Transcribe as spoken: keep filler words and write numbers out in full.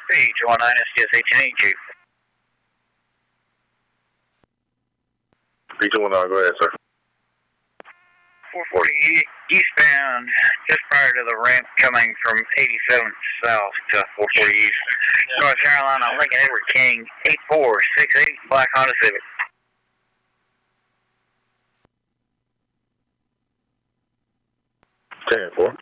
Hey, Joe nine S G S H and H. B two one nine, go ahead, sir. four forty eastbound, just prior to the ramp coming from eighty-seventh south to four forty east. North Carolina, Lincoln Edward King, eight four six eight, Black Honda Civic. ten four.